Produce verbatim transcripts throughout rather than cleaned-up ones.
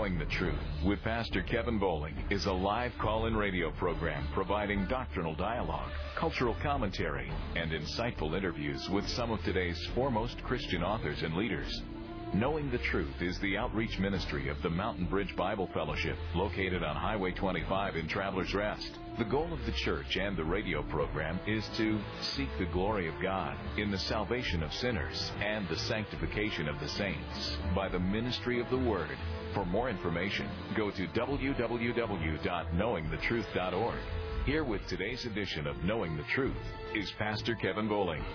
Knowing the Truth with Pastor Kevin Bowling is a live call-in radio program providing doctrinal dialogue, cultural commentary, and insightful interviews with some of today's foremost Christian authors and leaders. Knowing the Truth is the outreach ministry of the Mountain Bridge Bible Fellowship, located on Highway twenty-five in Travelers Rest. The goal of the church and the radio program is to seek the glory of God in the salvation of sinners and the sanctification of the saints by the ministry of the Word. For more information, go to w w w dot knowing the truth dot org. Here with today's edition of Knowing the Truth is Pastor Kevin Bowling.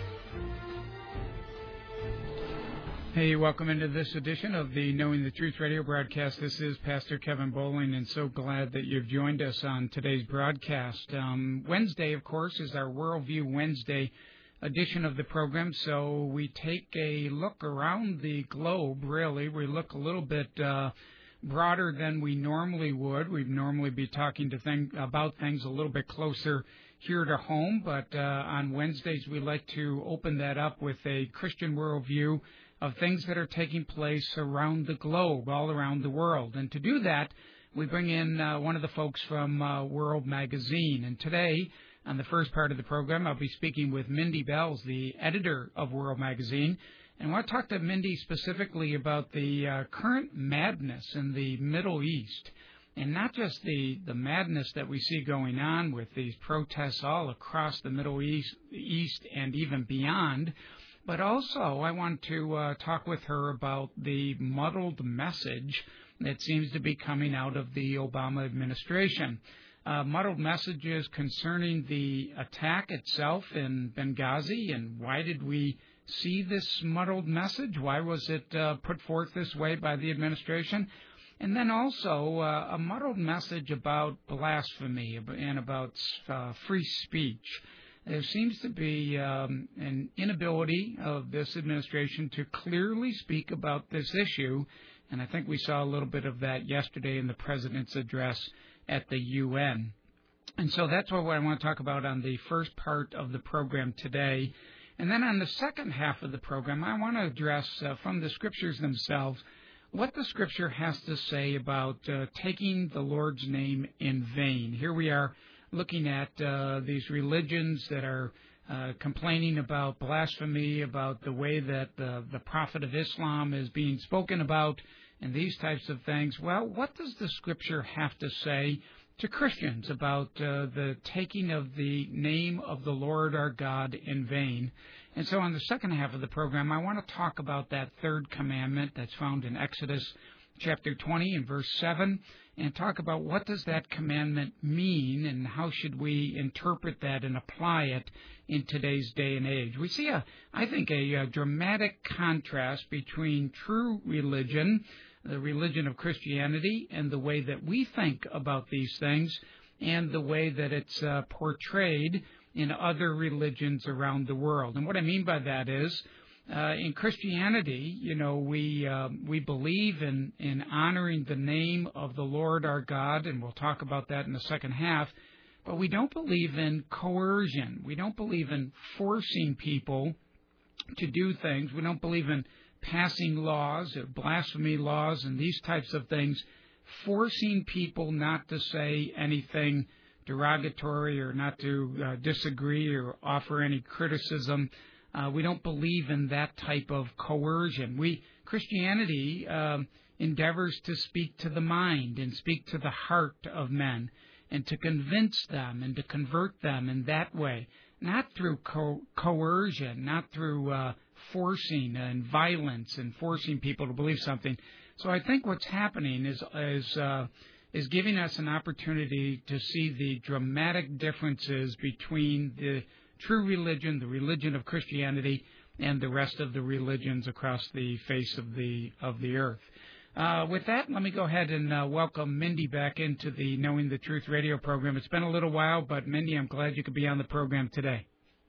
Hey, welcome into this edition of the Knowing the Truth radio broadcast. This is Pastor Kevin Bowling, and so glad that you've joined us on today's broadcast. Um, Wednesday, of course, is our Worldview Wednesday edition of the program, so we take a look around the globe, really. We look a little bit uh, broader than we normally would. We'd normally be talking to thing, about things a little bit closer here to home, but uh, on Wednesdays we like to open that up with a Christian worldview of things that are taking place around the globe, all around the world. And to do that, we bring in uh, one of the folks from uh, World Magazine. And today, on the first part of the program, I'll be speaking with Mindy Belz, the editor of World Magazine. And I want to talk to Mindy specifically about the uh, current madness in the Middle East. And not just the, the madness that we see going on with these protests all across the Middle East, East and even beyond, but also I want to uh, talk with her about the muddled message that seems to be coming out of the Obama administration. Uh, muddled messages concerning the attack itself in Benghazi, and why did we see this muddled message? Why was it uh, put forth this way by the administration? And then also uh, a muddled message about blasphemy and about uh, free speech. There seems to be um, an inability of this administration to clearly speak about this issue, and I think we saw a little bit of that yesterday in the President's address at the U N. And so that's what I want to talk about on the first part of the program today. And then on the second half of the program, I want to address uh, from the Scriptures themselves what the Scripture has to say about uh, taking the Lord's name in vain. Here we are looking at uh, these religions that are uh, complaining about blasphemy, about the way that uh, the Prophet of Islam is being spoken about, and these types of things. Well, what does the Scripture have to say to Christians about uh, the taking of the name of the Lord our God in vain? And so on the second half of the program, I want to talk about that third commandment that's found in Exodus chapter twenty and verse seven, and talk about what does that commandment mean and how should we interpret that and apply it in today's day and age. We see, a, I think, a, a dramatic contrast between true religion, the religion of Christianity, and the way that we think about these things, and the way that it's uh, portrayed in other religions around the world. And what I mean by that is, Uh, in Christianity, you know, we uh, we believe in, in honoring the name of the Lord our God, and we'll talk about that in the second half, but we don't believe in coercion. We don't believe in forcing people to do things. We don't believe in passing laws, or blasphemy laws, and these types of things, forcing people not to say anything derogatory or not to uh, disagree or offer any criticism. Uh, we don't believe in that type of coercion. We Christianity um, endeavors to speak to the mind and speak to the heart of men and to convince them and to convert them in that way, not through co- coercion, not through uh, forcing and violence and forcing people to believe something. So I think what's happening is is uh, is giving us an opportunity to see the dramatic differences between the true religion, the religion of Christianity, and the rest of the religions across the face of the of the earth. Uh, with that, let me go ahead and uh, welcome Mindy back into the Knowing the Truth radio program. It's been a little while, but Mindy, I'm glad you could be on the program today.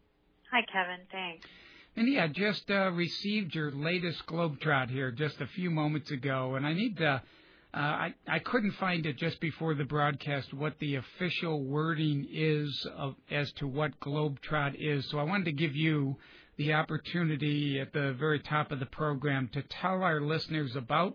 Hi, Kevin. Thanks. Mindy, I just uh, received your latest Globetrot here just a few moments ago, and I need to Uh, I, I couldn't find it just before the broadcast what the official wording is of, as to what Globetrot is. So I wanted to give you the opportunity at the very top of the program to tell our listeners about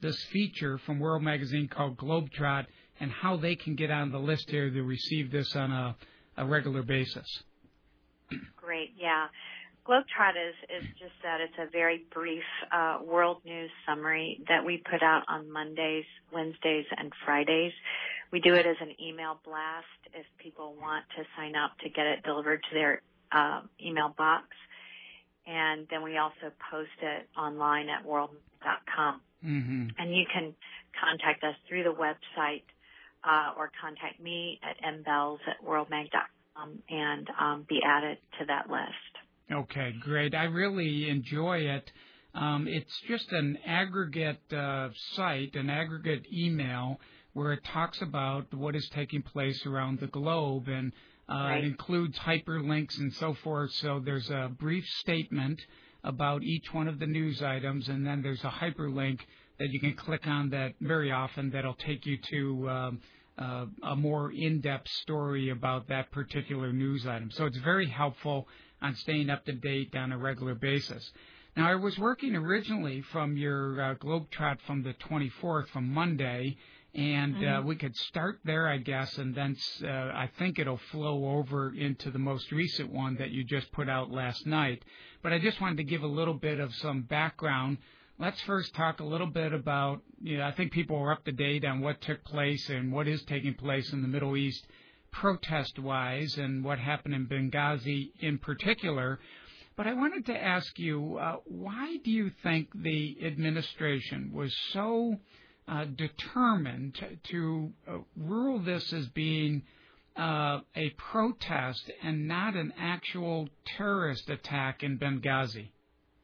this feature from World Magazine called Globetrot and how they can get on the list here to receive this on a, a regular basis. Great, yeah. Globetrot is, is just that. It's a very brief uh, world news summary that we put out on Mondays, Wednesdays, and Fridays. We do it as an email blast if people want to sign up to get it delivered to their uh, email box. And then we also post it online at world dot com. Mm-hmm. And you can contact us through the website uh, or contact me at mbells at worldmag dot com and um, be added to that list. Okay, great. I really enjoy it. Um, it's just an aggregate uh, site, an aggregate email where it talks about what is taking place around the globe, and uh, right. it includes hyperlinks and so forth. So there's a brief statement about each one of the news items, and then there's a hyperlink that you can click on that very often that'll take you to um, uh, a more in-depth story about that particular news item. So it's very helpful on staying up to date on a regular basis. Now, I was working originally from your uh, Globetrot from the twenty-fourth, from Monday, and mm-hmm. uh, we could start there, I guess, and then uh, I think it'll flow over into the most recent one that you just put out last night. But I just wanted to give a little bit of some background. Let's first talk a little bit about, you know, I think people are up to date on what took place and what is taking place in the Middle East protest-wise and what happened in Benghazi in particular. But I wanted to ask you, uh, why do you think the administration was so uh, determined to, to uh, rule this as being uh, a protest and not an actual terrorist attack in Benghazi?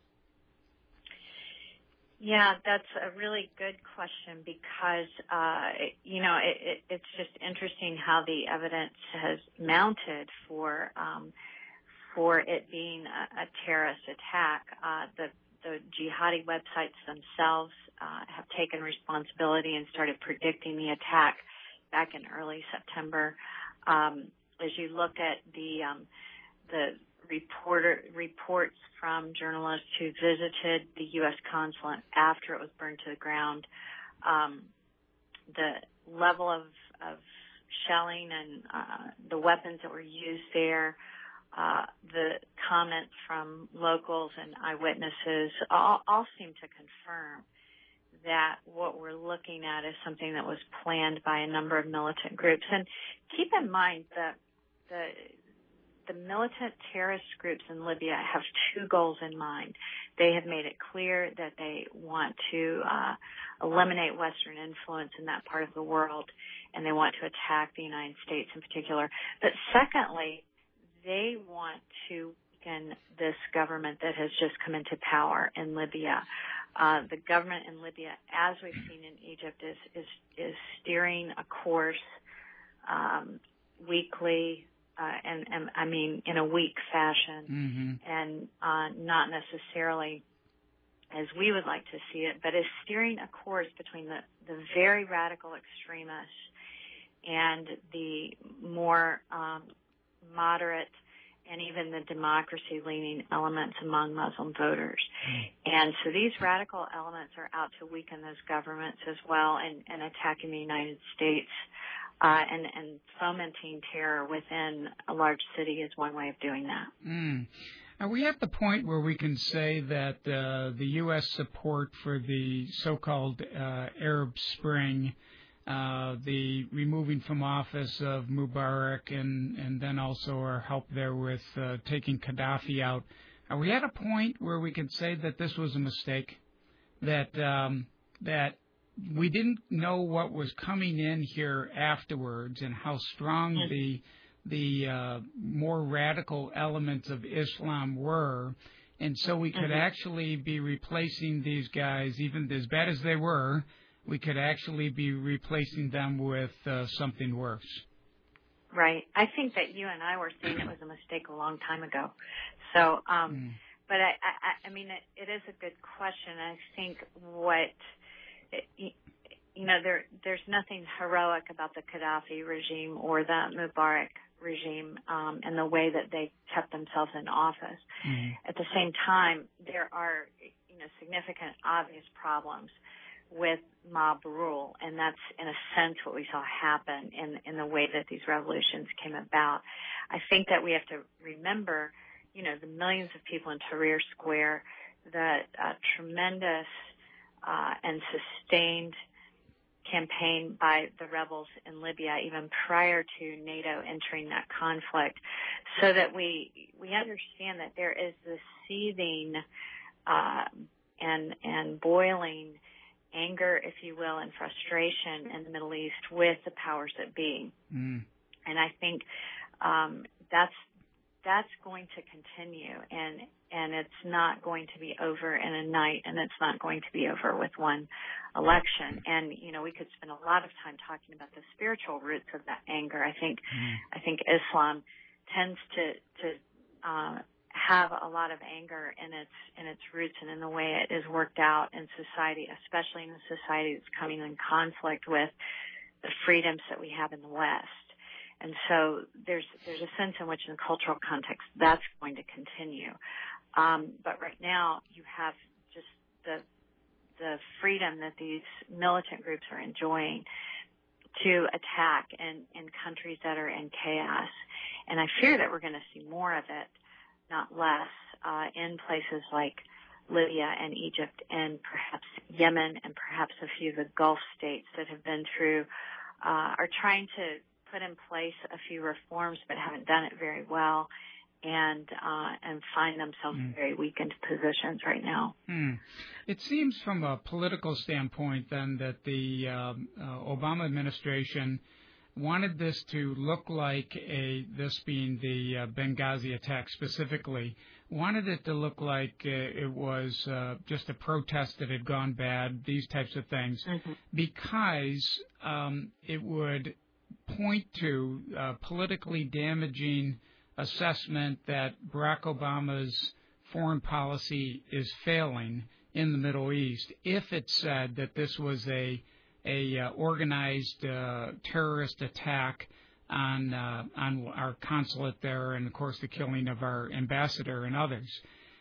Yeah, that's a really good question because, uh, you know, it, it, it's just interesting how the evidence has mounted for um, for it being a, a terrorist attack. Uh, the, the jihadi websites themselves uh, have taken responsibility and started predicting the attack back in early September. Um, as you look at the um, the reporter reports from journalists who visited the U S consulate after it was burned to the ground, um, the level of, of shelling and uh, the weapons that were used there, uh, the comments from locals and eyewitnesses all, all seem to confirm that what we're looking at is something that was planned by a number of militant groups. And keep in mind that the The militant terrorist groups in Libya have two goals in mind. They have made it clear that they want to uh, eliminate Western influence in that part of the world, and they want to attack the United States in particular. But secondly, they want to weaken this government that has just come into power in Libya. Uh, the government in Libya, as we've seen in Egypt, is is, is steering a course um, weekly. Uh, and, and I mean in a weak fashion, mm-hmm. and uh, not necessarily as we would like to see it, but is steering a course between the, the very radical extremists and the more um, moderate and even the democracy-leaning elements among Muslim voters. Mm-hmm. And so these radical elements are out to weaken those governments as well and, and attacking the United States. Uh, and, and fomenting terror within a large city is one way of doing that. Mm. Are we at the point where we can say that uh, the U S support for the so-called uh, Arab Spring, uh, the removing from office of Mubarak, and, and then also our help there with uh, taking Gaddafi out, are we at a point where we can say that this was a mistake, that um, that we didn't know what was coming in here afterwards and how strong mm-hmm. the the uh, more radical elements of Islam were, and so we could mm-hmm. actually be replacing these guys, even as bad as they were, we could actually be replacing them with uh, something worse. Right. I think that you and I were saying it was a mistake a long time ago. So, um, mm. but I, I, I mean, it, it is a good question. I think what You know, there there's nothing heroic about the Gaddafi regime or the Mubarak regime um, and the way that they kept themselves in office. Mm-hmm. At the same time, there are, you know, significant obvious problems with mob rule, and that's in a sense what we saw happen in, in the way that these revolutions came about. I think that we have to remember, you know, the millions of people in Tahrir Square, the uh, tremendous uh, and sustained campaign by the rebels in Libya even prior to NATO entering that conflict, so that we we understand that there is this seething uh, and and boiling anger, if you will, and frustration in the Middle East with the powers that be. Mm. And I think um, that's that's going to continue, and and it's not going to be over in a night, and it's not going to be over with one election. And you know, we could spend a lot of time talking about the spiritual roots of that anger. I think mm. I think Islam tends to to uh, have a lot of anger in its in its roots and in the way it is worked out in society, especially in a society that's coming in conflict with the freedoms that we have in the West. And so there's there's a sense in which, in the cultural context, that's going to continue. Um, but right now, you have just the the freedom that these militant groups are enjoying to attack in, in countries that are in chaos. And I fear that we're going to see more of it, not less, uh, in places like Libya and Egypt and perhaps Yemen and perhaps a few of the Gulf states that have been through, uh, are trying to put in place a few reforms but haven't done it very well, and uh, and find themselves in very weakened positions right now. Mm. It seems from a political standpoint then that the um, uh, Obama administration wanted this to look like a, this being the uh, Benghazi attack specifically, wanted it to look like uh, it was uh, just a protest that had gone bad, these types of things, mm-hmm. because um, it would point to uh, politically damaging assessment that Barack Obama's foreign policy is failing in the Middle East if it said that this was a a uh, organized uh, terrorist attack on uh, on our consulate there, and of course the killing of our ambassador and others.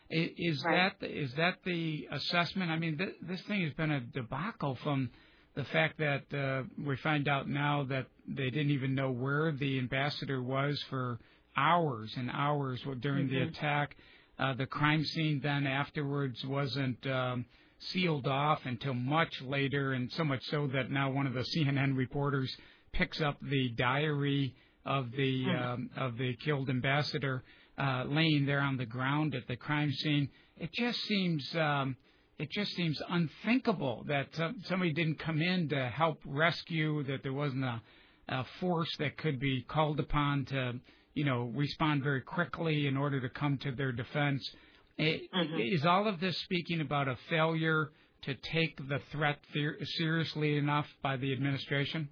Is right. that is that the assessment? I mean, th- this thing has been a debacle from the fact that uh, we find out now that they didn't even know where the ambassador was for hours and hours during mm-hmm. the attack. Uh, the crime scene then afterwards wasn't um, sealed off until much later, and so much so that now one of the C N N reporters picks up the diary of the mm-hmm. um, of the killed ambassador uh, laying there on the ground at the crime scene. It just seems um, it just seems unthinkable that uh, somebody didn't come in to help rescue, that there wasn't a, a force that could be called upon to, you know, respond very quickly in order to come to their defense. It, mm-hmm. Is all of this speaking about a failure to take the threat ther- seriously enough by the administration?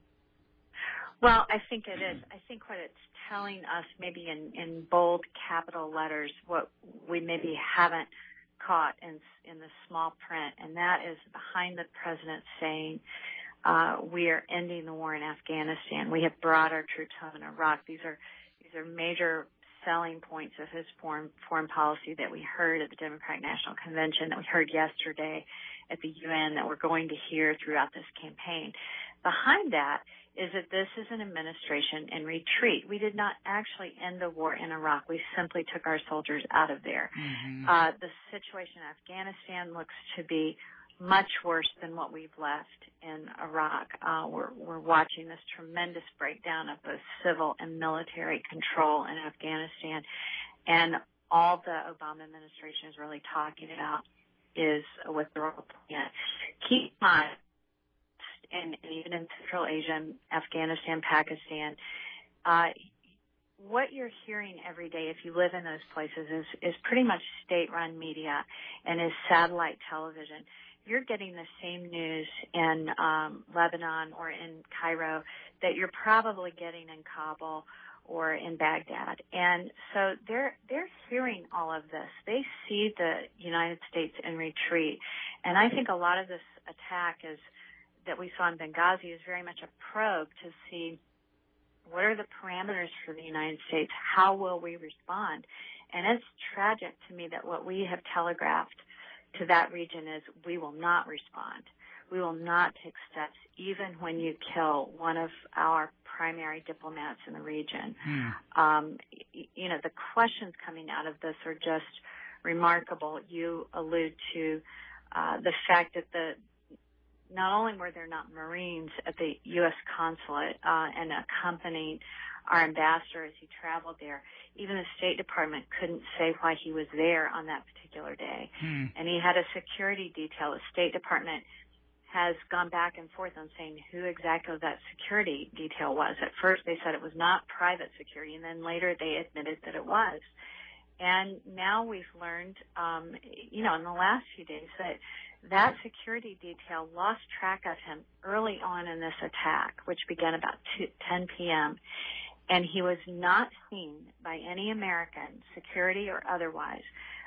Well, I think it is. I think what it's telling us, maybe in, in bold capital letters, what we maybe haven't caught in, in the small print, and that is behind the president saying, uh, we are ending the war in Afghanistan. We have brought our troops home in Iraq. These are these are major selling points of his foreign foreign policy that we heard at the Democratic National Convention, that we heard yesterday at the U N, that we're going to hear throughout this campaign. Behind that is that this is an administration in retreat. We did not actually end the war in Iraq. We simply took our soldiers out of there. Mm-hmm. Uh, the situation in Afghanistan looks to be much worse than what we've left in Iraq. Uh, we're, we're watching this tremendous breakdown of both civil and military control in Afghanistan. And all the Obama administration is really talking about is a withdrawal plan. Keep in mind, and, and even in Central Asia, Afghanistan, Pakistan, uh, what you're hearing every day, if you live in those places, is, is pretty much state-run media and is satellite television. You're getting the same news in um, Lebanon or in Cairo that you're probably getting in Kabul or in Baghdad. And so they're they're hearing all of this. They see the United States in retreat. And I think a lot of this attack is that we saw in Benghazi is very much a probe to see what are the parameters for the United States, how will we respond? And it's tragic to me that what we have telegraphed to that region is we will not respond. we will not take steps even when you kill one of our primary diplomats in the region. Hmm. Um, you know, the questions coming out of this are just remarkable. You allude to uh, the fact that the not only were there not Marines at the U S consulate uh, and accompanying our ambassador as he traveled there, even the State Department couldn't say why he was there on that particular day. Hmm. And he had a security detail. The State Department has gone back and forth on saying who exactly that security detail was. At first they said it was not private security, and then later they admitted that it was. And now we've learned, um, you know, in the last few days that that security detail lost track of him early on in this attack, which began about ten p.m., and he was not seen by any American, security or otherwise,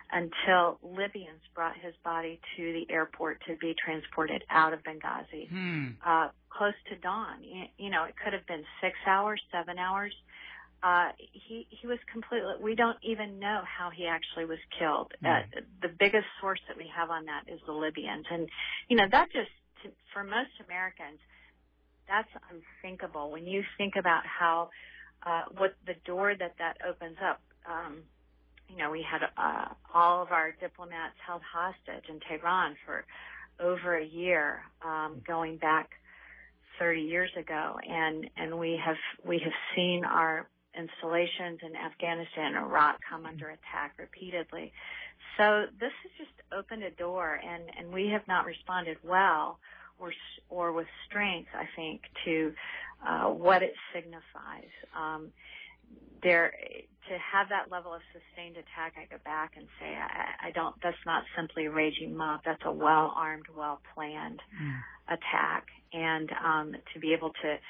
until Libyans brought his body to the airport to be transported out of Benghazi, Hmm. uh, close to dawn. You, you know, it could have been six hours, seven hours. Uh, he, he was completely, we don't even know how he actually was killed. Hmm. Uh, the biggest source that we have on that is the Libyans. And, you know, that just, to, for most Americans, that's unthinkable. When you think about how, uh, what the door that that opens up, um, you know, we had uh, all of our diplomats held hostage in Tehran for over a year, um, going back thirty years ago, and and we have we have seen our installations in Afghanistan and Iraq come under attack repeatedly. So this has just opened a door, and and we have not responded well or or with strength, I think, to uh, what it signifies. Um, There, to have that level of sustained attack, I go back and say, I, I don't, that's not simply a raging mob. That's a well-armed, well-planned Mm. attack. And um, to be able to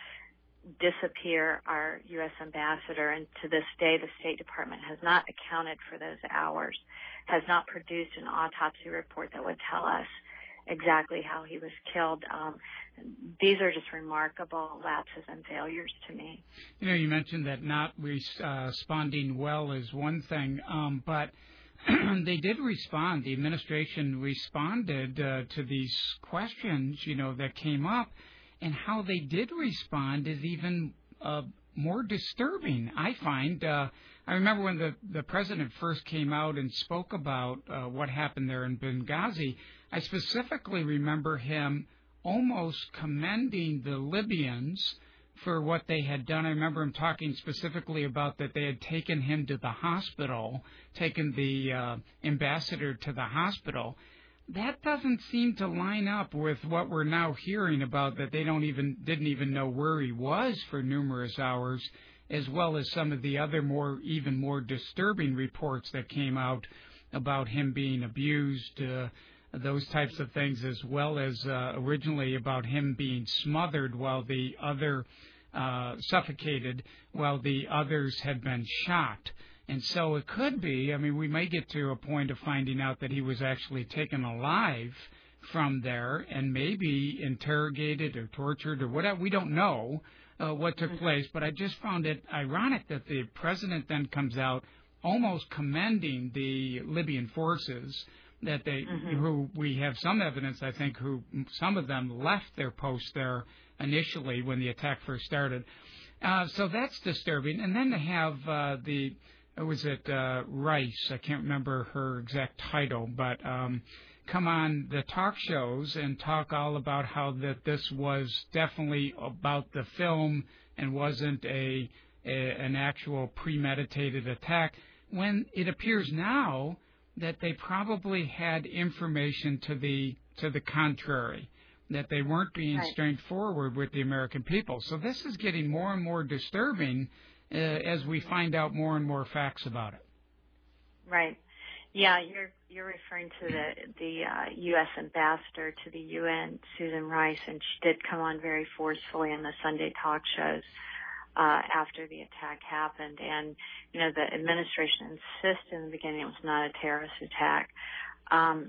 disappear our U S ambassador, and to this day, the State Department has not accounted for those hours, has not produced an autopsy report that would tell us exactly how he was killed. Um, these are just remarkable lapses and failures to me. You know, you mentioned that not res- uh, responding well is one thing, um, but they did respond. The administration responded uh, to these questions, you know, that came up, and how they did respond is even uh, more disturbing, I find. Uh, I remember when the, the president first came out and spoke about uh, what happened there in Benghazi, I specifically remember him almost commending the Libyans for what they had done. I remember him talking specifically about that they had taken him to the hospital, taken the uh, ambassador to the hospital. That doesn't seem to line up with what we're now hearing about, that they don't even didn't even know where he was for numerous hours, as well as some of the other more even more disturbing reports that came out about him being abused, uh, those types of things, as well as uh, originally about him being smothered while the other uh, suffocated while the others had been shot. And so it could be, I mean, we may get to a point of finding out that he was actually taken alive from there and maybe interrogated or tortured or whatever. We don't know uh, what took place, but I just found it ironic that the president then comes out almost commending the Libyan forces, that they, mm-hmm. who we have some evidence, I think, who some of them left their post there initially when the attack first started. Uh, so that's disturbing. And then to have uh, the, was it uh, Rice, I can't remember her exact title, but um, come on the talk shows and talk all about how that this was definitely about the film and wasn't a, a an actual premeditated attack, when it appears now that they probably had information to the to the contrary, that they weren't being right. straightforward with the American people. So this is getting more and more disturbing uh, as we find out more and more facts about it. Right. Yeah, you're you're referring to the the uh, U S ambassador to the U N, Susan Rice, and she did come on very forcefully in the Sunday talk shows Uh, after the attack happened. And, you know, the administration insisted in the beginning it was not a terrorist attack. Um,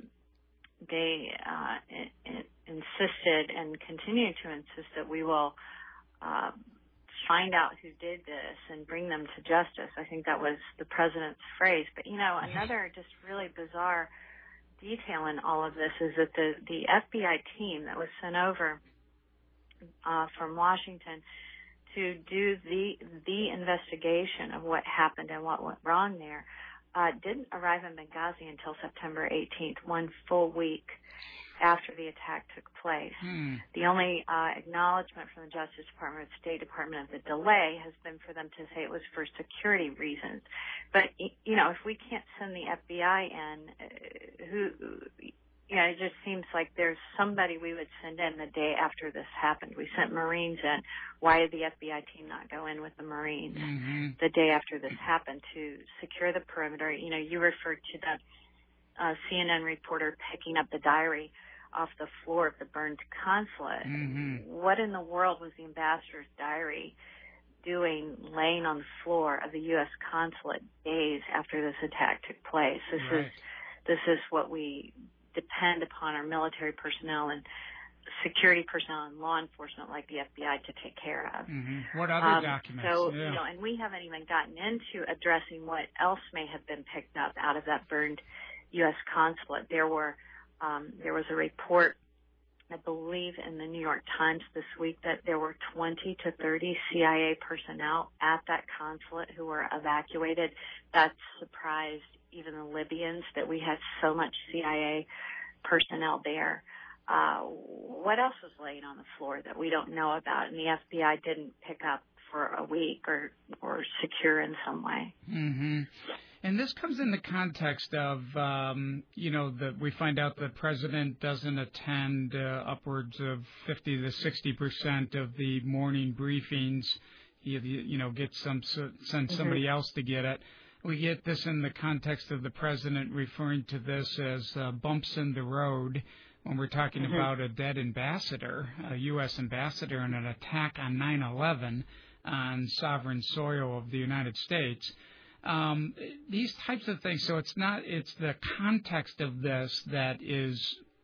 they uh, in, in insisted and continue to insist that we will uh, find out who did this and bring them to justice. I think that was the president's phrase. But, you know, another just really bizarre detail in all of this is that the, the F B I team that was sent over uh, from Washington to do the the investigation of what happened and what went wrong there uh, didn't arrive in Benghazi until September eighteenth, one full week after the attack took place. Hmm. The only uh, acknowledgement from the Justice Department or the State Department of the delay has been for them to say it was for security reasons. But, you know, if we can't send the F B I in, uh, who, you know, it just seems like there's somebody we would send in the day after this happened. We sent Marines in. Why did the F B I team not go in with the Marines mm-hmm. the day after this happened to secure the perimeter? You know, you referred to the uh, C N N reporter picking up the diary off the floor of the burned consulate. Mm-hmm. What in the world was the ambassador's diary doing laying on the floor of the U S consulate days after this attack took place? This right. is this is what we depend upon our military personnel and security personnel and law enforcement like the F B I to take care of. Mm-hmm. What other um, documents? So, yeah. you know, and we haven't even gotten into addressing what else may have been picked up out of that burned U S consulate. There were Um, there was a report, I believe, in the New York Times this week that there were twenty to thirty C I A personnel at that consulate who were evacuated. That surprised even the Libyans that we had so much C I A personnel there. Uh, what else was laying on the floor that we don't know about and the F B I didn't pick up for a week or, or secure in some way? Mm-hmm. And this comes in the context of, um, you know, that we find out the president doesn't attend uh, upwards of fifty to sixty percent of the morning briefings. He, you know, gets some send somebody mm-hmm. else to get it. We get this in the context of the president referring to this as uh, bumps in the road when we're talking mm-hmm. about a dead ambassador, a U S ambassador, in an attack on nine eleven on sovereign soil of the United States. Um, these types of things. So it's not. It's the context of this that is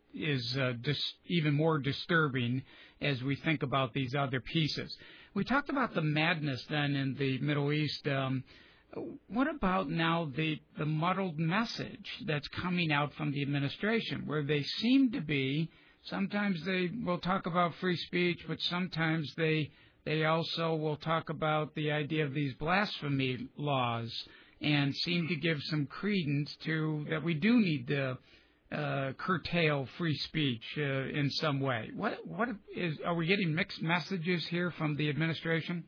is uh, dis- even more disturbing as we think about these other pieces. We talked about the madness then in the Middle East. Um, what about now the the muddled message that's coming out from the administration, where they seem to be? Sometimes they will talk about free speech, but sometimes they. They also will talk about the idea of these blasphemy laws and seem to give some credence to that we do need to uh, curtail free speech uh, in some way. What what is are we getting mixed messages here from the administration?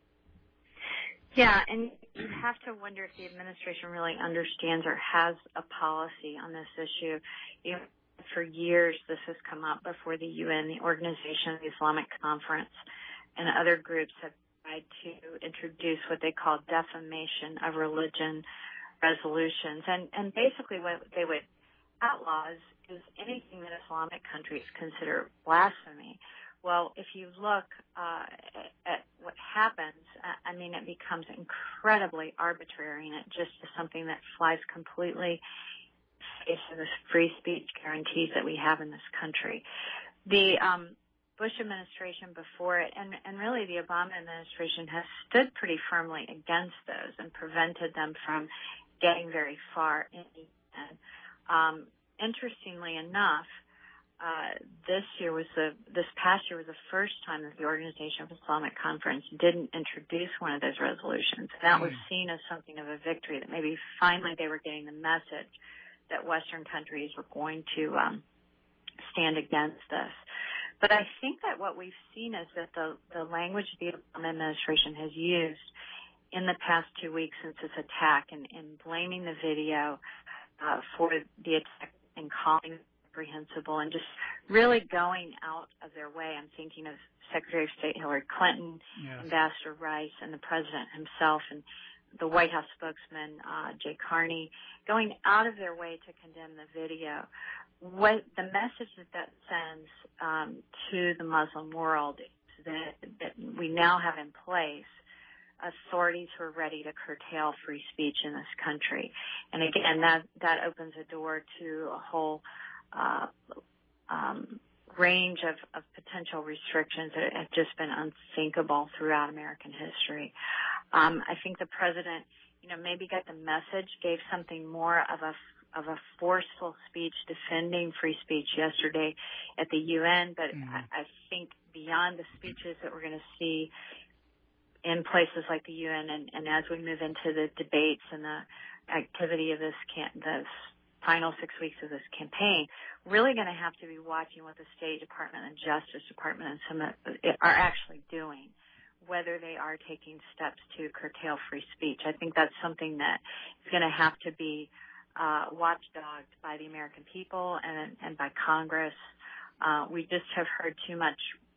Yeah, and you have to wonder if the administration really understands or has a policy on this issue. You know, for years, this has come up before the U N, the Organization of the Islamic Conference, and other groups have tried to introduce what they call defamation of religion resolutions. And, and basically what they would outlaw is, is anything that Islamic countries consider blasphemy. Well, if you look uh, at what happens, I mean, it becomes incredibly arbitrary, and it just is something that flies completely into the free speech guarantees that we have in this country. The um, Bush administration before it, and, and really the Obama administration, has stood pretty firmly against those and prevented them from getting very far in the end. Um, interestingly enough, uh, this year was the, this past year was the first time that the Organization of Islamic Conference didn't introduce one of those resolutions. That was seen as something of a victory, that maybe finally they were getting the message that Western countries were going to um, stand against this. But I think that what we've seen is that the, the language the Obama administration has used in the past two weeks since this attack and, and blaming the video uh, for the attack and calling it reprehensible and just really going out of their way. I'm thinking of Secretary of State Hillary Clinton, yes. Ambassador Rice, and the President himself, and the White House spokesman, uh, Jay Carney, going out of their way to condemn the video. What the message that that sends um, to the Muslim world is that, that we now have in place authorities who are ready to curtail free speech in this country. And again, that, that opens a door to a whole uh, um, range of, of potential restrictions that have just been unthinkable throughout American history. Um, I think the president, you know, maybe got the message, gave something more of a of a forceful speech defending free speech yesterday at the U N, but mm-hmm. I, I think beyond the speeches that we're going to see in places like the U N, and, and as we move into the debates and the activity of this can, this final six weeks of this campaign, really going to have to be watching what the State Department and Justice Department and some are actually doing, whether they are taking steps to curtail free speech. I think that's something that is going to have to be uh, watchdogged by the American people and, and by Congress. Uh, we just have heard too much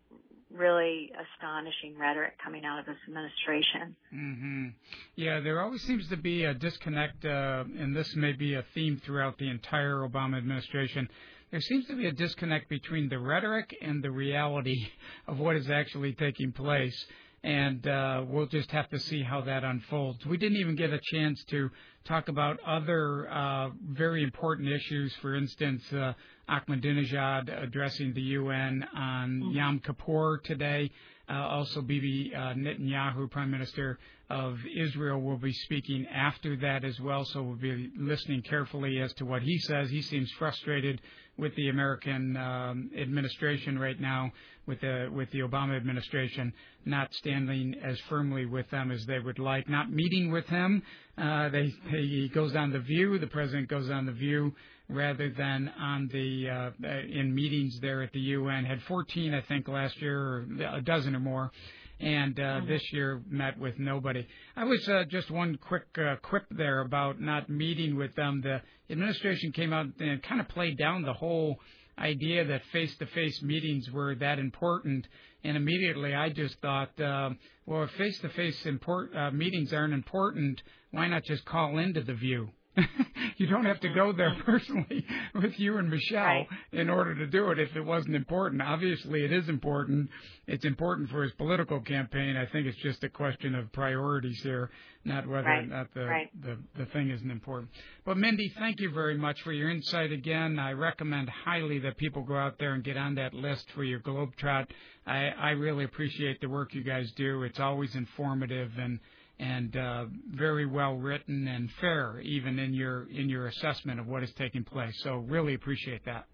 really astonishing rhetoric coming out of this administration. Mm-hmm. Yeah, there always seems to be a disconnect, uh, and this may be a theme throughout the entire Obama administration. There seems to be a disconnect between the rhetoric and the reality of what is actually taking place. And uh, we'll just have to see how that unfolds. We didn't even get a chance to talk about other uh, very important issues. For instance, uh, Ahmadinejad addressing the U N on mm-hmm. Yom Kippur today. Uh, also, Bibi uh, Netanyahu, Prime Minister of Israel, will be speaking after that as well. So we'll be listening carefully as to what he says. He seems frustrated with the American um, administration right now, with the with the Obama administration not standing as firmly with them as they would like, not meeting with him. Uh, they, they he goes on the View. The president goes on the View rather than on the uh, in meetings there at the U N. Had fourteen, I think, last year, or a dozen or more. And uh, this year met with nobody. I was uh, just one quick uh, quip there about not meeting with them. The administration came out and kind of played down the whole idea that face-to-face meetings were that important. And immediately I just thought, uh, well, if face-to-face import, uh, meetings aren't important, why not just call into the View? You don't have to go there personally with you and Michelle right. in order to do it if it wasn't important. Obviously, it is important. It's important for his political campaign. I think it's just a question of priorities here, not whether right. or not the, right. the, the thing isn't important. But, Mindy, thank you very much for your insight again. I recommend highly that people go out there and get on that list for your Globetrot. I, I really appreciate the work you guys do. It's always informative and and uh, very well written and fair, even in your in your assessment of what is taking place. So really appreciate that.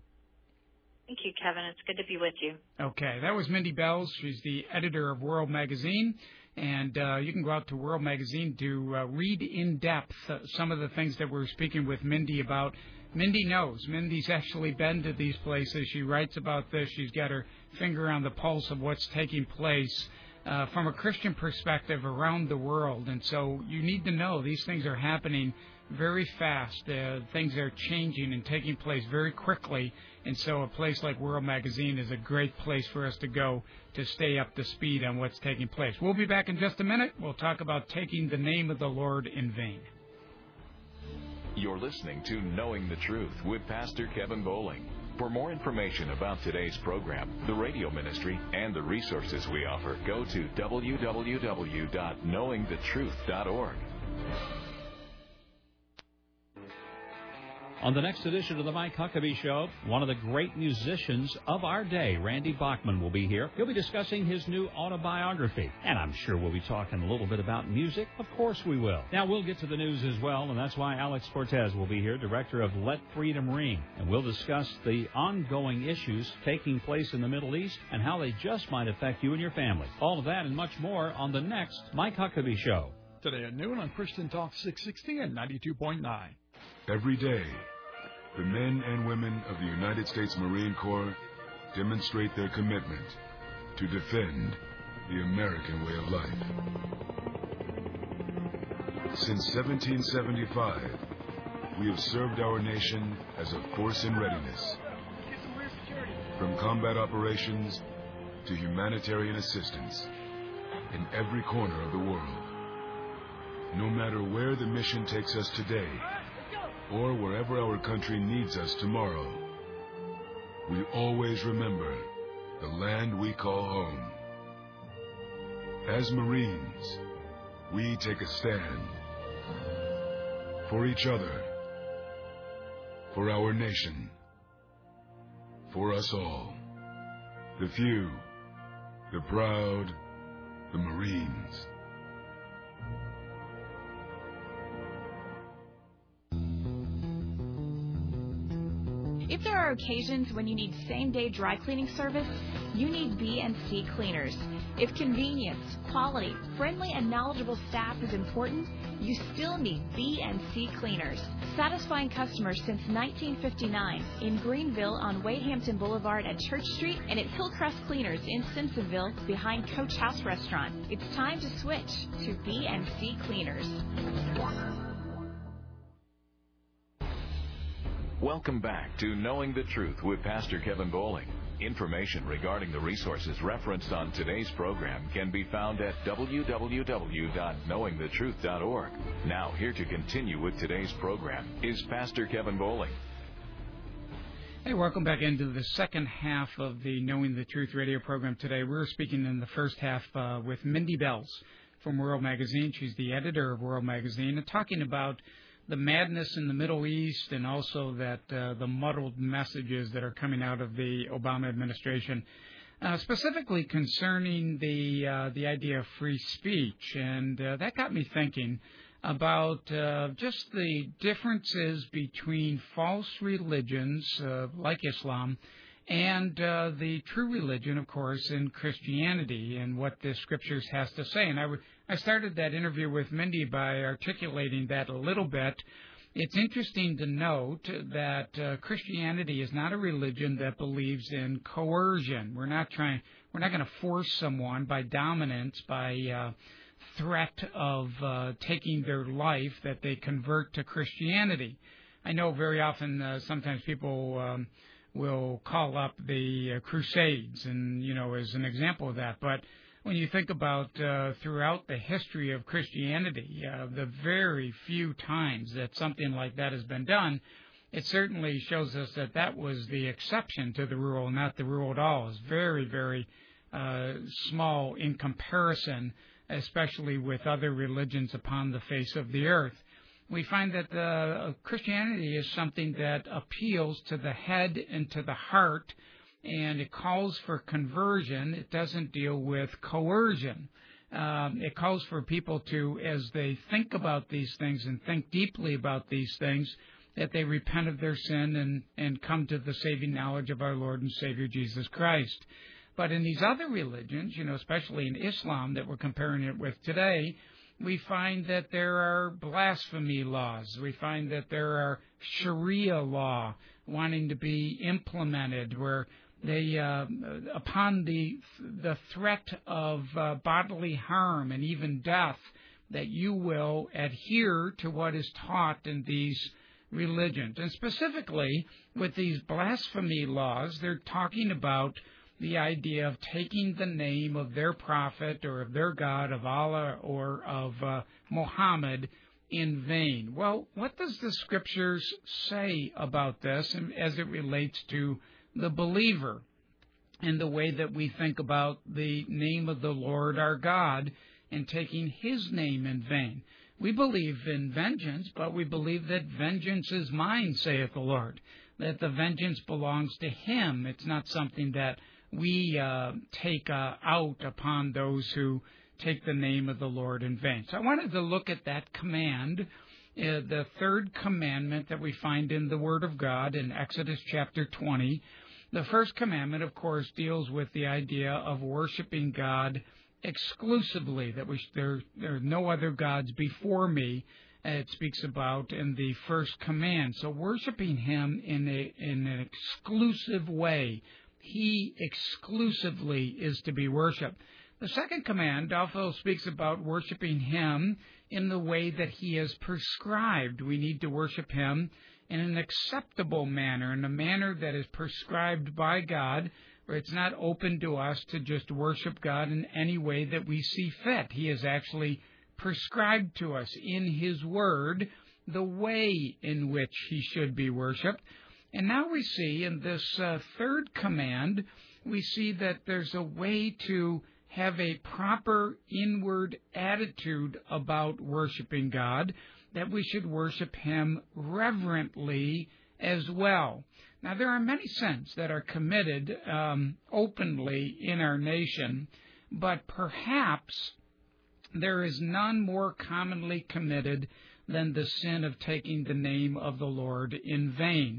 Thank you, Kevin. It's good to be with you. Okay, that was Mindy Belz. She's the editor of World Magazine, and uh, you can go out to World Magazine to uh, read in depth uh, some of the things that we're speaking with Mindy about. Mindy knows. Mindy's actually been to these places. She writes about this. She's got her finger on the pulse of what's taking place Uh, from a Christian perspective around the world. And so you need to know these things are happening very fast. Uh, things are changing and taking place very quickly. And so a place like World Magazine is a great place for us to go to stay up to speed on what's taking place. We'll be back in just a minute. We'll talk about taking the name of the Lord in vain. You're listening to Knowing the Truth with Pastor Kevin Bowling. For more information about today's program, the radio ministry, and the resources we offer, go to w w w dot knowing the truth dot org. On the next edition of the Mike Huckabee Show, one of the great musicians of our day, Randy Bachman, will be here. He'll be discussing his new autobiography. And I'm sure we'll be talking a little bit about music. Of course we will. Now, we'll get to the news as well, and that's why Alex Cortez will be here, director of Let Freedom Ring. And we'll discuss the ongoing issues taking place in the Middle East and how they just might affect you and your family. All of that and much more on the next Mike Huckabee Show. Today at noon on Christian Talk six sixty and ninety-two point nine. Every day, the men and women of the United States Marine Corps demonstrate their commitment to defend the American way of life. Since seventeen seventy-five, we have served our nation as a force in readiness. From combat operations to humanitarian assistance in every corner of the world. No matter where the mission takes us today, or wherever our country needs us tomorrow, we always remember the land we call home. As Marines, we take a stand for each other, for our nation, for us all. The few, the proud, the Marines. If there are occasions when you need same-day dry cleaning service, you need B and C Cleaners. If convenience, quality, friendly, and knowledgeable staff is important, you still need B and C Cleaners. Satisfying customers since nineteen fifty-nine in Greenville on Wayhampton Boulevard at Church Street, and at Hillcrest Cleaners in Simpsonville behind Coach House Restaurant. It's time to switch to B and C Cleaners. Welcome back to Knowing the Truth with Pastor Kevin Bowling. Information regarding the resources referenced on today's program can be found at w w w dot knowing the truth dot org. Now, here to continue with today's program is Pastor Kevin Bowling. Hey, welcome back into the second half of the Knowing the Truth radio program today. We're speaking in the first half uh, with Mindy Belz from World Magazine. She's the editor of World Magazine, and talking about the madness in the Middle East, and also that uh, the muddled messages that are coming out of the Obama administration, uh, specifically concerning the uh, the idea of free speech. And uh, that got me thinking about uh, just the differences between false religions uh, like Islam and uh, the true religion, of course, in Christianity, and what the Scriptures has to say. And I would I started that interview with Mindy by articulating that a little bit. It's interesting to note that uh, Christianity is not a religion that believes in coercion. We're not trying. We're not going to force someone by dominance, by uh, threat of uh, taking their life, that they convert to Christianity. I know very often, uh, sometimes people Um, will call up the uh, Crusades, and, you know, as an example of that. But when you think about uh, throughout the history of Christianity, uh, the very few times that something like that has been done, it certainly shows us that that was the exception to the rule, not the rule at all. It's very, very uh, small in comparison, especially with other religions upon the face of the earth. We find that uh, Christianity is something that appeals to the head and to the heart, and it calls for conversion. It doesn't deal with coercion. Um, it calls for people to, as they think about these things and think deeply about these things, that they repent of their sin and, and come to the saving knowledge of our Lord and Savior Jesus Christ. But in these other religions, you know, especially in Islam that we're comparing it with today, we find that there are blasphemy laws. We find that there are Sharia law wanting to be implemented, where they, uh, upon the the threat of uh, bodily harm and even death, that you will adhere to what is taught in these religions. And specifically, with these blasphemy laws, they're talking about the idea of taking the name of their prophet or of their God, of Allah or of uh, Muhammad, in vain. Well, what does the Scriptures say about this as it relates to the believer and the way that we think about the name of the Lord our God and taking His name in vain? We believe in vengeance, but we believe that vengeance is mine, saith the Lord, that the vengeance belongs to Him. It's not something that we uh, take uh, out upon those who take the name of the Lord in vain. So I wanted to look at that command, uh, the third commandment that we find in the Word of God in Exodus chapter twenty. The first commandment, of course, deals with the idea of worshiping God exclusively, that we sh- there, there are no other gods before me. Uh, it speaks about in the first command. So worshiping Him in a in an exclusive way. He exclusively is to be worshipped. The second command also speaks about worshiping Him in the way that He has prescribed. We need to worship Him in an acceptable manner, in a manner that is prescribed by God, where it's not open to us to just worship God in any way that we see fit. He has actually prescribed to us in His Word the way in which He should be worshipped. And now we see in this uh, third command, we see that there's a way to have a proper inward attitude about worshiping God, that we should worship Him reverently as well. Now, there are many sins that are committed um, openly in our nation, but perhaps there is none more commonly committed than the sin of taking the name of the Lord in vain.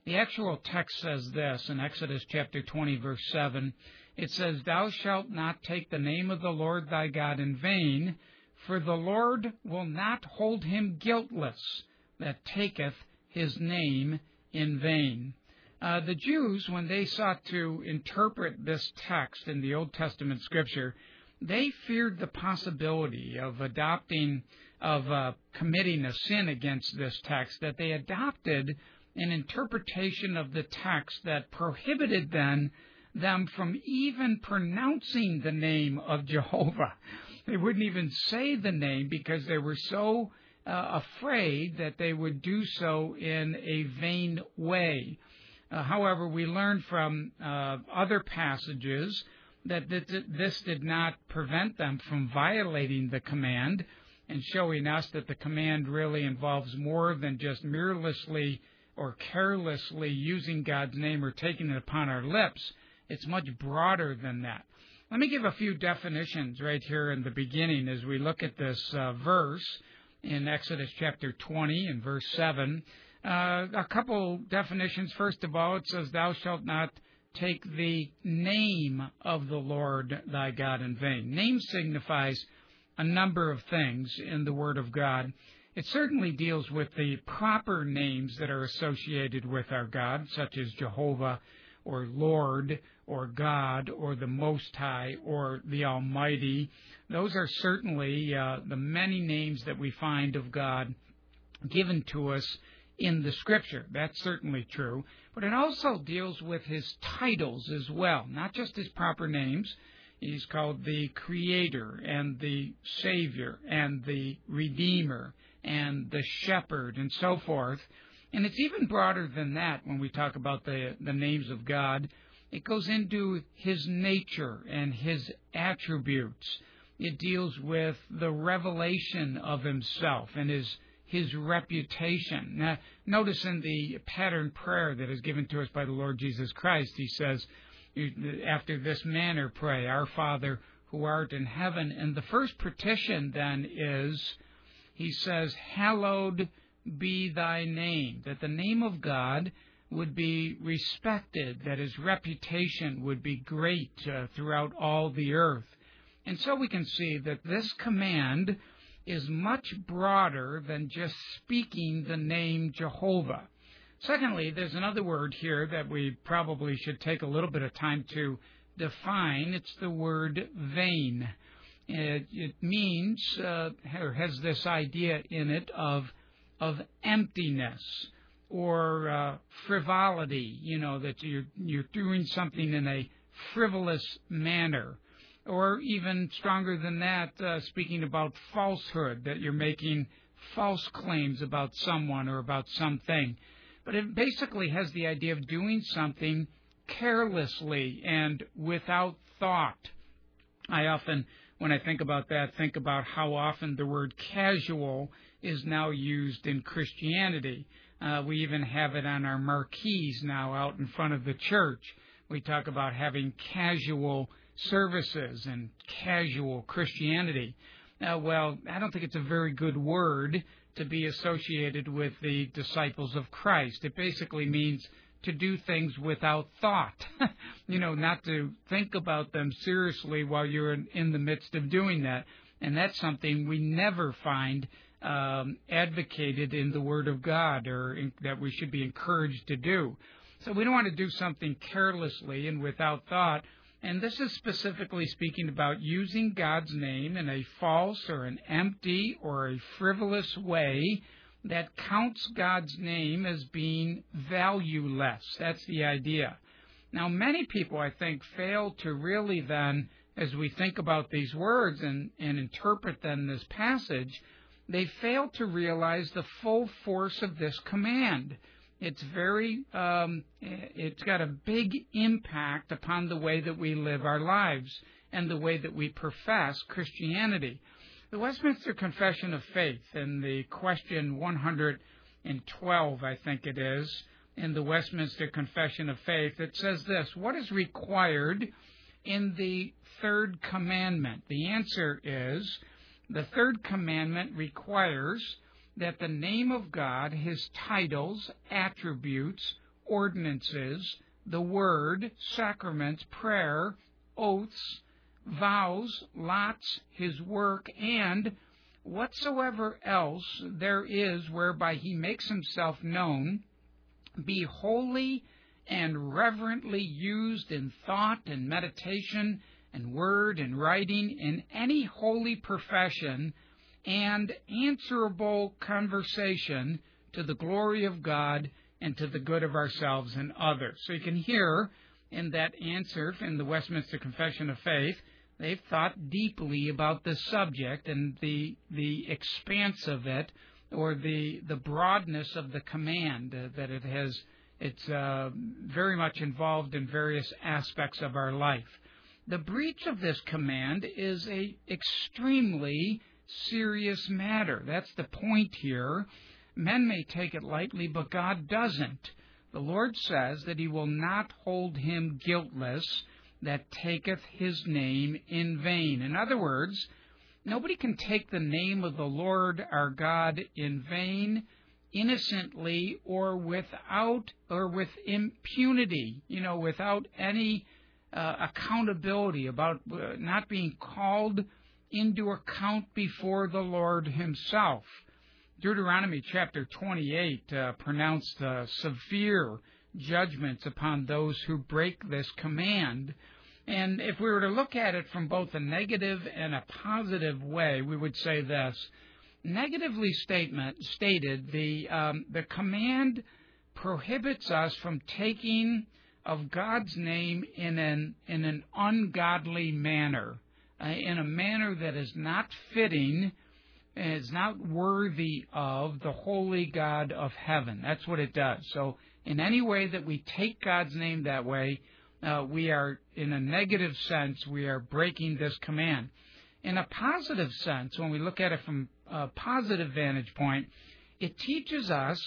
The actual text says this in Exodus chapter twenty, verse seven. It says, "Thou shalt not take the name of the Lord thy God in vain, for the Lord will not hold him guiltless that taketh his name in vain." Uh, the Jews, when they sought to interpret this text in the Old Testament Scripture, they feared the possibility of adopting, of uh, committing a sin against this text, that they adopted an interpretation of the text that prohibited then them from even pronouncing the name of Jehovah. They wouldn't even say the name because they were so uh, afraid that they would do so in a vain way. Uh, however, we learn from uh, other passages that this did not prevent them from violating the command and showing us that the command really involves more than just merely or carelessly using God's name or taking it upon our lips. It's much broader than that. Let me give a few definitions right here in the beginning as we look at this uh, verse in Exodus chapter twenty and verse seven. Uh, a couple definitions. First of all, it says, "Thou shalt not take the name of the Lord thy God in vain." Name signifies a number of things in the Word of God. It certainly deals with the proper names that are associated with our God, such as Jehovah, or Lord, or God, or the Most High, or the Almighty. Those are certainly uh, the many names that we find of God given to us in the Scripture. That's certainly true. But it also deals with his titles as well, not just his proper names. He's called the Creator and the Savior and the Redeemer and the Shepherd and so forth. And it's even broader than that when we talk about the, the names of God. It goes into his nature and his attributes. It deals with the revelation of himself and his his reputation. Now, notice in the pattern prayer that is given to us by the Lord Jesus Christ, he says, after this manner pray, "Our Father who art in heaven." And the first petition then is, he says, "Hallowed be thy name," that the name of God would be respected, that his reputation would be great uh, throughout all the earth. And so we can see that this command is much broader than just speaking the name Jehovah. Secondly, there's another word here that we probably should take a little bit of time to define. It's the word vain. It, it means, uh, or has this idea in it of of emptiness or uh, frivolity, you know, that you're, you're doing something in a frivolous manner. Or even stronger than that, uh, speaking about falsehood, that you're making false claims about someone or about something. But it basically has the idea of doing something carelessly and without thought. I often, when I think about that, think about how often the word casual is now used in Christianity. Uh, we even have it on our marquees now out in front of the church. We talk about having casual services and casual Christianity. Uh, well, I don't think it's a very good word to be associated with the disciples of Christ. It basically means to do things without thought, you know, not to think about them seriously while you're in, in the midst of doing that. And that's something we never find um, advocated in the Word of God, or in, that we should be encouraged to do. So we don't want to do something carelessly and without thought. And this is specifically speaking about using God's name in a false or an empty or a frivolous way that counts God's name as being valueless. That's the idea. Now, many people, I think, fail to really then, as we think about these words and, and interpret then this passage, they fail to realize the full force of this command. It's very, um, it's got a big impact upon the way that we live our lives and the way that we profess Christianity. The Westminster Confession of Faith, in the question one hundred twelve, I think it is, in the Westminster Confession of Faith, it says this: what is required in the third commandment? The answer is, the third commandment requires that the name of God, his titles, attributes, ordinances, the word, sacraments, prayer, oaths, vows, lots, his work, and whatsoever else there is whereby he makes himself known, be holy and reverently used in thought and meditation and word and writing in any holy profession and answerable conversation to the glory of God and to the good of ourselves and others. So you can hear in that answer in the Westminster Confession of Faith, they've thought deeply about this subject and the the expanse of it, or the the broadness of the command, uh, that it has. It's uh, very much involved in various aspects of our life. The breach of this command is a extremely serious matter. That's the point here. Men may take it lightly, but God doesn't. The Lord says that he will not hold him guiltless that taketh his name in vain. In other words, nobody can take the name of the Lord our God in vain, innocently, or without or with impunity, you know, without any uh, accountability, about uh, not being called into account before the Lord himself. Deuteronomy chapter twenty-eight uh, pronounced uh, severe judgments upon those who break this command. And if we were to look at it from both a negative and a positive way, we would say this. Negatively statement, stated, the um, the command prohibits us from taking of God's name in an in an ungodly manner, uh, in a manner that is not fitting, is not worthy of the holy God of heaven. That's what it does. So in any way that we take God's name that way, uh, we are, in a negative sense, we are breaking this command. In a positive sense, when we look at it from a positive vantage point, it teaches us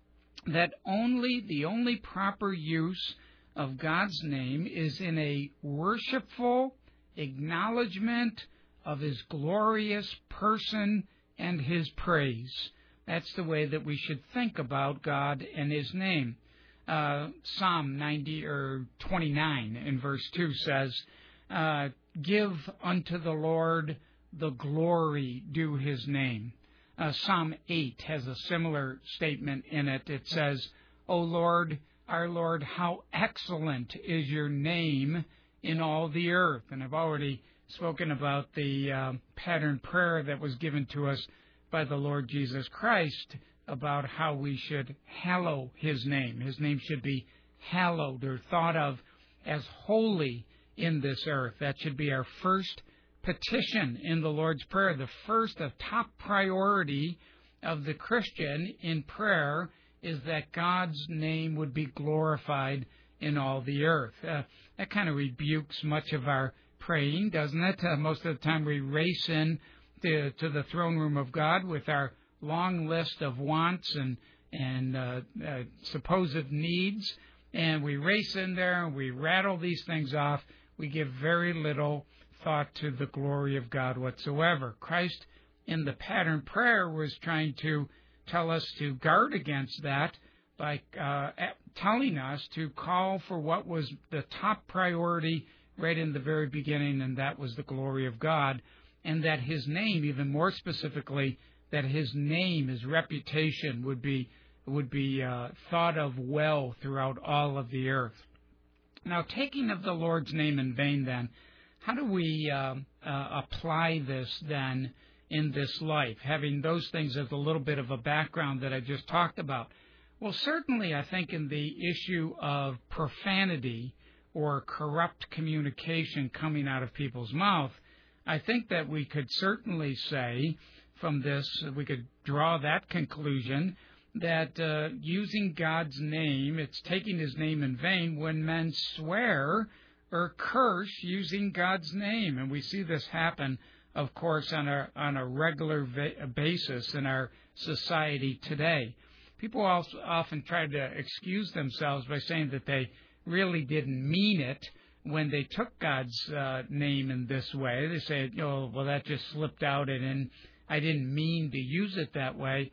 that only the only proper use of God's name is in a worshipful acknowledgement of his glorious person and his praise. That's the way that we should think about God and his name. Uh, Psalm ninety or twenty-nine in verse two says, uh, "Give unto the Lord the glory due his name." Uh, Psalm eight has a similar statement in it. It says, "O Lord, our Lord, how excellent is your name in all the earth." And I've already spoken about the uh, pattern prayer that was given to us by the Lord Jesus Christ about how we should hallow his name. His name should be hallowed or thought of as holy in this earth. That should be our first petition in the Lord's Prayer. The first, the top priority of the Christian in prayer is that God's name would be glorified in all the earth. Uh, that kind of rebukes much of our praying, doesn't it? Uh, most of the time we race in to, to the throne room of God with our long list of wants and, and uh, uh, supposed needs, and we race in there and we rattle these things off. We give very little thought to the glory of God whatsoever. Christ, in the pattern prayer, was trying to tell us to guard against that by uh, telling us to call for what was the top priority right in the very beginning, and that was the glory of God, and that his name, even more specifically, that his name, his reputation would be would be uh, thought of well throughout all of the earth. Now, taking of the Lord's name in vain, then, how do we uh, uh, apply this, then, in this life, having those things as a little bit of a background that I just talked about? Well, certainly, I think in the issue of profanity or corrupt communication coming out of people's mouth, I think that we could certainly say from this, we could draw that conclusion that uh, using God's name, it's taking his name in vain when men swear or curse using God's name. And we see this happen, of course, on a, on a regular va- basis in our society today. People also often try to excuse themselves by saying that they really didn't mean it when they took God's uh, name in this way. They say, oh, well, that just slipped out and, and I didn't mean to use it that way.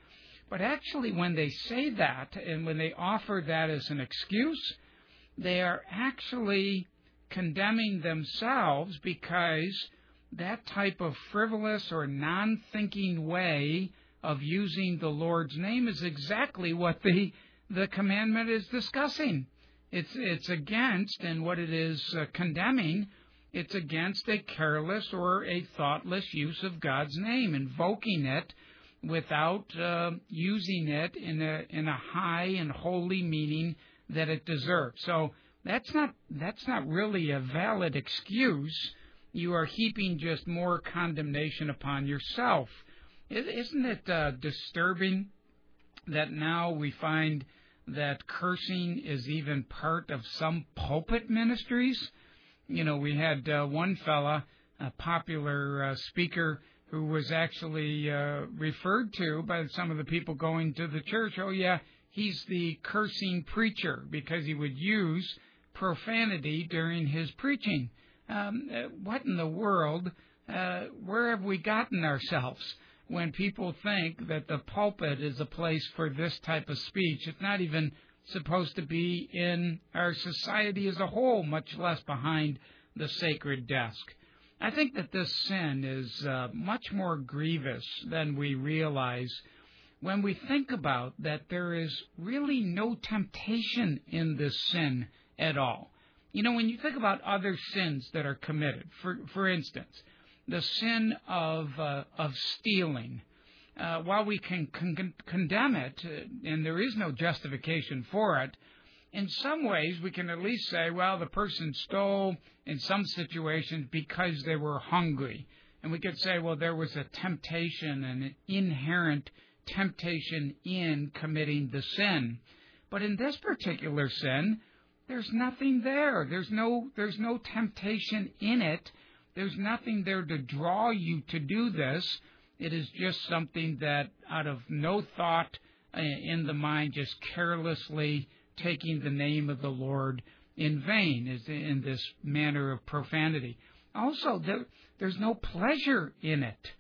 But actually, when they say that and when they offer that as an excuse, they are actually condemning themselves, because that type of frivolous or non-thinking way of using the Lord's name is exactly what the the commandment is discussing. It's it's against, and what it is uh, condemning, it's against a careless or a thoughtless use of God's name, invoking it without uh, using it in a in a high and holy meaning that it deserves. So that's not that's not really a valid excuse. You are heaping just more condemnation upon yourself. Isn't it uh, disturbing that now we find that cursing is even part of some pulpit ministries? You know, we had uh, one fella, a popular uh, speaker, who was actually uh, referred to by some of the people going to the church. Oh, yeah, he's the cursing preacher, because he would use profanity during his preaching. Um, what in the world, uh, where have we gotten ourselves when people think that the pulpit is a place for this type of speech? It's not even supposed to be in our society as a whole, much less behind the sacred desk. I think that this sin is uh, much more grievous than we realize when we think about that there is really no temptation in this sin at all. You know, when you think about other sins that are committed, for for instance, the sin of uh, of stealing, uh, while we can con- condemn it, uh, and there is no justification for it, in some ways we can at least say, well, the person stole in some situations because they were hungry. And we could say, well, there was a temptation, an inherent temptation in committing the sin. But in this particular sin, there's nothing there. There's no there's no temptation in it. There's nothing there to draw you to do this. It is just something that, out of no thought in the mind, just carelessly taking the name of the Lord in vain, is in this manner of profanity. Also, there, there's no pleasure in it.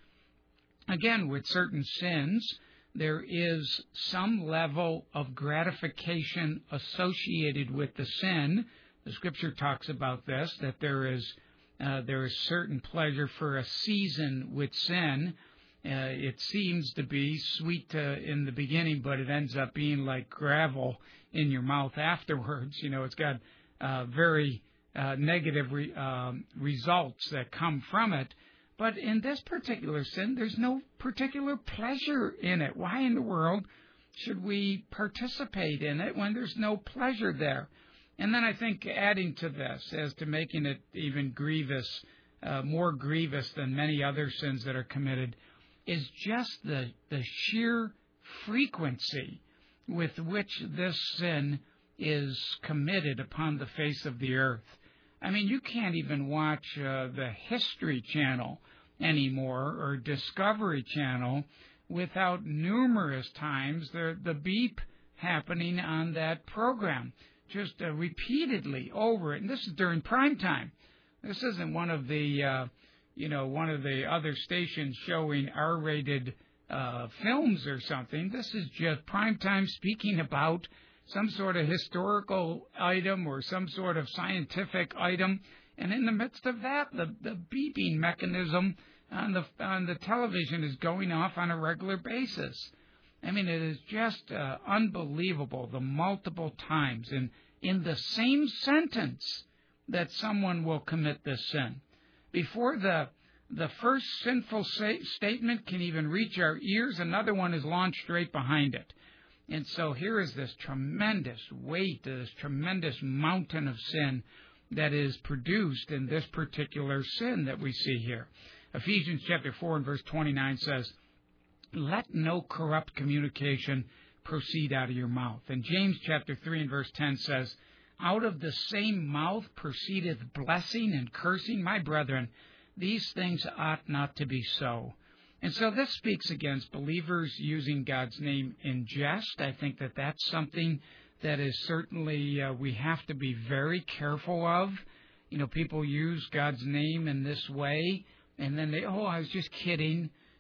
Again, with certain sins, there is some level of gratification associated with the sin. The Scripture talks about this, that there is uh, there is certain pleasure for a season with sin. Uh, it seems to be sweet uh, in the beginning, but it ends up being like gravel in your mouth afterwards. You know, it's got uh, very uh, negative re- um, results that come from it. But in this particular sin, there's no particular pleasure in it. Why in the world should we participate in it when there's no pleasure there? And then I think adding to this, as to making it even grievous, uh, more grievous than many other sins that are committed, is just the, the sheer frequency with which this sin is committed upon the face of the earth. I mean, you can't even watch uh, the History Channel anymore, or Discovery Channel, without numerous times the, the beep happening on that program, just uh, repeatedly over it. And this is during prime time. This isn't one of the, uh, you know, one of the other stations showing R-rated uh, films or something. This is just prime time, speaking about some sort of historical item or some sort of scientific item, and in the midst of that, the, the beeping mechanism on the on the television is going off on a regular basis. I mean, it is just uh, unbelievable the multiple times in in the same sentence that someone will commit this sin. Before the the first sinful sa- statement can even reach our ears, another one is launched right behind it. And so here is this tremendous weight, this tremendous mountain of sin that is produced in this particular sin that we see here. Ephesians chapter four and verse twenty-nine says, "Let no corrupt communication proceed out of your mouth." And James chapter three and verse ten says, "Out of the same mouth proceedeth blessing and cursing. My brethren, these things ought not to be so." And so this speaks against believers using God's name in jest. I think that that's something that is certainly uh, we have to be very careful of. You know, people use God's name in this way, and then they, oh, I was just kidding.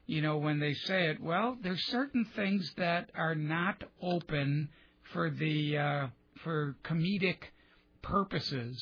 you know, when they say it, well, there's certain things that are not open for the uh, for comedic purposes,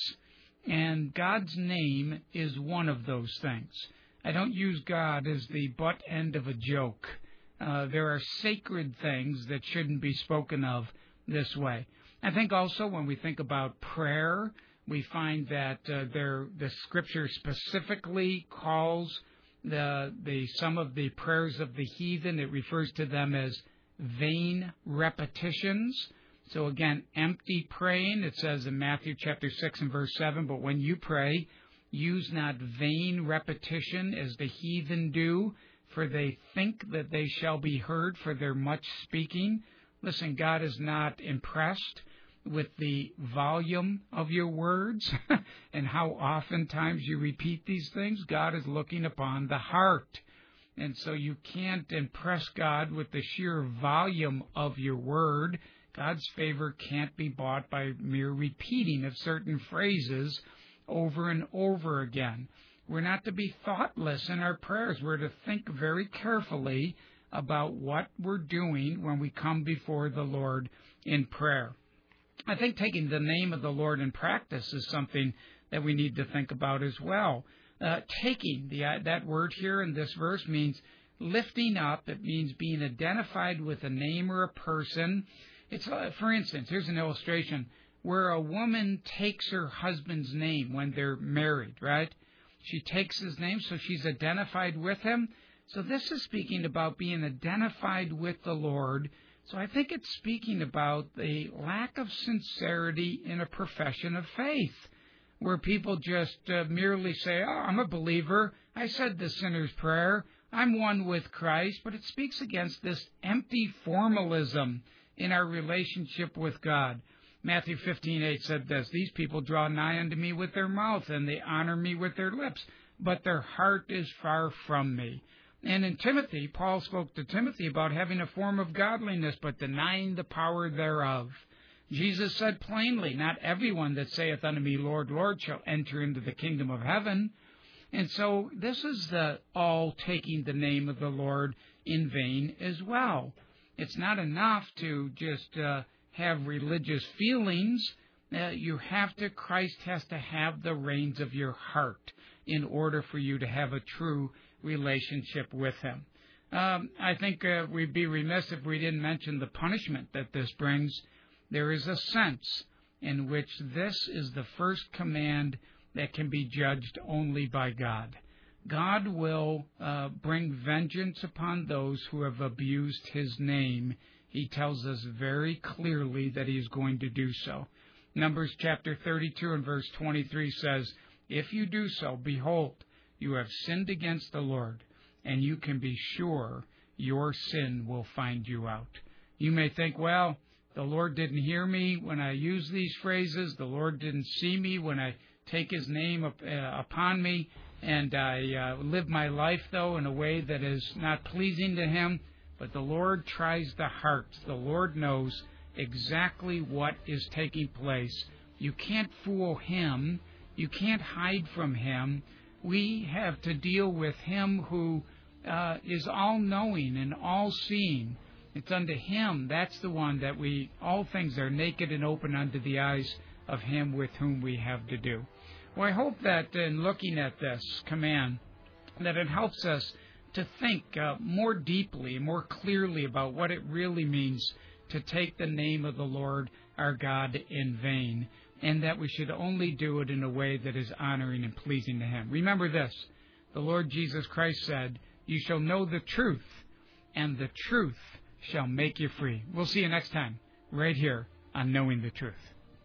and God's name is one of those things. I don't use God as the butt end of a joke. Uh, there are sacred things that shouldn't be spoken of this way. I think also when we think about prayer, we find that uh, there the Scripture specifically calls the the some of the prayers of the heathen. It refers to them as vain repetitions. So again, empty praying. It says in Matthew chapter six and verse seven, but when you pray, use not vain repetition as the heathen do, for they think that they shall be heard for their much speaking. Listen, God is not impressed with the volume of your words and how oftentimes you repeat these things. God is looking upon the heart. And so you can't impress God with the sheer volume of your word. God's favor can't be bought by mere repeating of certain phrases over and over again. We're not to be thoughtless in our prayers. We're to think very carefully about what we're doing when we come before the Lord in prayer. I think taking the name of the Lord in practice is something that we need to think about as well. Uh, taking, the, uh, that word here in this verse means lifting up. It means being identified with a name or a person. It's, uh, for instance, here's an illustration where a woman takes her husband's name when they're married, right? She takes his name, so she's identified with him. So this is speaking about being identified with the Lord. So I think it's speaking about the lack of sincerity in a profession of faith, where people just uh, merely say, oh, I'm a believer, I said the sinner's prayer, I'm one with Christ, but it speaks against this empty formalism in our relationship with God. Matthew fifteen eight said this, these people draw nigh unto me with their mouth, and they honor me with their lips, but their heart is far from me. And in Timothy, Paul spoke to Timothy about having a form of godliness, but denying the power thereof. Jesus said plainly, not everyone that saith unto me, Lord, Lord, shall enter into the kingdom of heaven. And so this is the all taking the name of the Lord in vain as well. It's not enough to just uh, have religious feelings. Uh, you have to, Christ has to have the reins of your heart in order for you to have a true relationship with Him. Um, I think uh, we'd be remiss if we didn't mention the punishment that this brings. There is a sense in which this is the first command that can be judged only by God. God will uh, bring vengeance upon those who have abused His name. He tells us very clearly that He is going to do so. Numbers chapter thirty-two and verse twenty-three says, if you do so, behold, you have sinned against the Lord, and you can be sure your sin will find you out. You may think, well, the Lord didn't hear me when I use these phrases. The Lord didn't see me when I take His name up, uh, upon me, and I uh, live my life, though, in a way that is not pleasing to Him. But the Lord tries the hearts. The Lord knows exactly what is taking place. You can't fool Him. You can't hide from Him. We have to deal with Him who uh, is all-knowing and all-seeing. It's unto Him, that's the one that we, all things are naked and open unto the eyes of Him with whom we have to do. Well, I hope that in looking at this command, that it helps us to think uh, more deeply, more clearly about what it really means to take the name of the Lord our God in vain, and that we should only do it in a way that is honoring and pleasing to Him. Remember this, the Lord Jesus Christ said, you shall know the truth, and the truth shall make you free. We'll see you next time, right here on Knowing the Truth.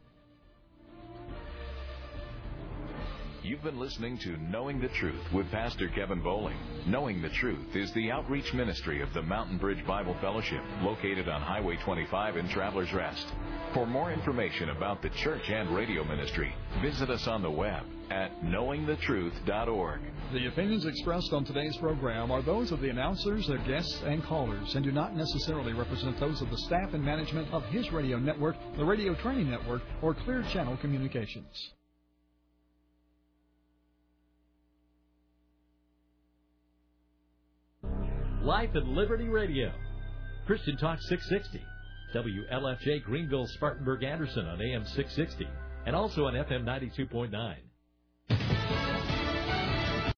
You've been listening to Knowing the Truth with Pastor Kevin Bowling. Knowing the Truth is the outreach ministry of the Mountain Bridge Bible Fellowship, located on Highway twenty-five in Travelers Rest. For more information about the church and radio ministry, visit us on the web at knowing the truth dot org. The opinions expressed on today's program are those of the announcers, their guests, and callers, and do not necessarily represent those of the staff and management of his radio network, the Radio Training Network, or Clear Channel Communications. Life and Liberty Radio. Christian Talk six sixty. W L F J Greenville, Spartanburg, Anderson on A M six sixty. And also on F M ninety-two point nine.